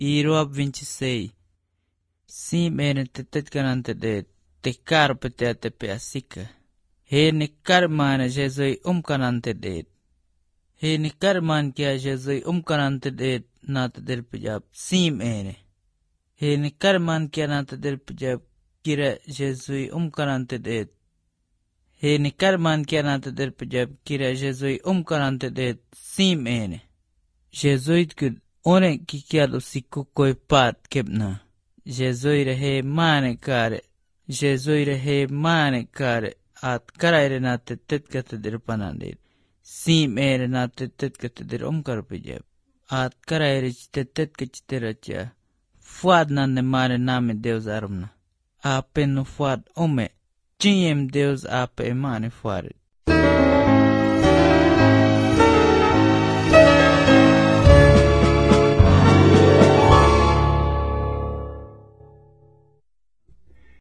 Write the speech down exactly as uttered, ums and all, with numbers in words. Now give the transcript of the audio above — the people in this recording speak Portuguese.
E Rob vinte e seis. Sim, ene te tet kanante de te carpe te ate pe asika. He ne karmane Jesus um kanante de. He ne karman kia Jesus um kanante de nata del pejab. Sim ene. He ne karman kia nata del pejab kira Jesus um kanante de. He ne karman kia nata del pejab kira Jesus um kanante de. Sim ene. Jesus kud one ki kia lo siku koi pat kebna. Jesus rehe mane kare. Jesus rehe mane kare. At karaire nate tet kate dir panande. Sim ere nate tet kate dir omkar pejab. At karaire chite tet kachite racha. Fuad nande mare name Deus armna. Ape no fuad ome. Chiem Deus ape emane fuad.